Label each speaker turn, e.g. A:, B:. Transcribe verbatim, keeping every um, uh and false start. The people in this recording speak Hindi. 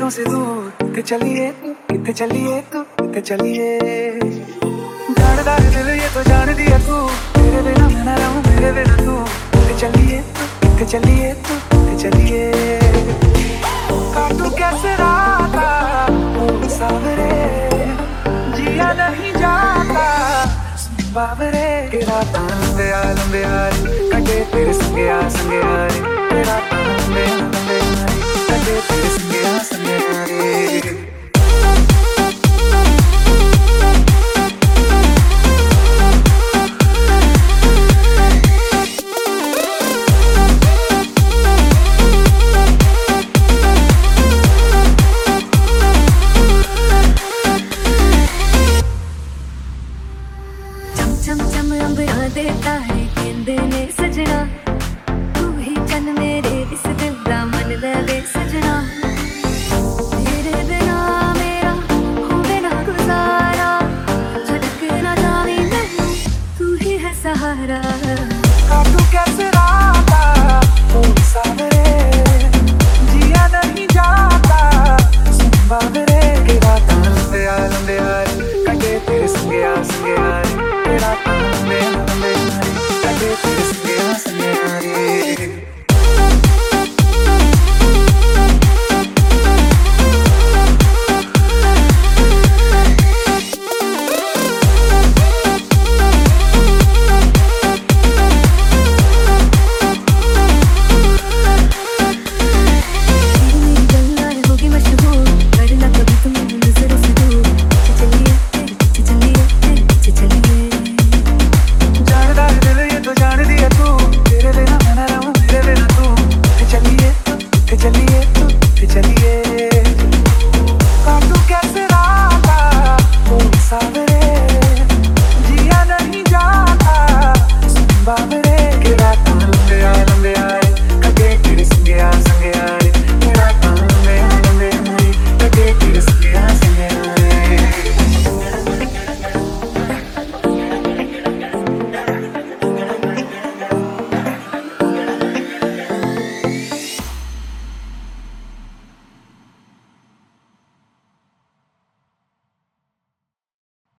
A: नजरों से दूर किथे चलिए तू, किथे चलिए तू, किथे चलिए। जानदार दिल ये तो जान दिया तू, तेरे बिना मैं ना रहूं, मेरे बिना तू। किथे चलिए तू, किथे चलिए तू, किथे चलिए। काटू कैसे राता ओ सावरे, जिया नहीं जाता बाबरे। के रातां लंबे आ लंबे आ रे, कटे तेरे संगे आ संगे आ रे। के रातां लंबे आ लंबे आ रे, कटे तेरे संगे आ संगे आ रे।
B: चम चम अंबरा देता है गेंदे ने सजना, तू ही चन मेरे इस दिल दा मन दे सजना। तेरे बिना मेरा होवे ना गुजारा, भटक ना जावे मैं, तू ही है सहारा।
A: काटू कैसे राता ओ सावरे, जिया नहीं जाता बाबरे। के रातां लंबे आ लंबे आ रे, कटे तेरे संगे आ संगे आ रे। के रातां लंबे आ लंबे आ रे, कटे तेरे संगे आ संगे आ रे।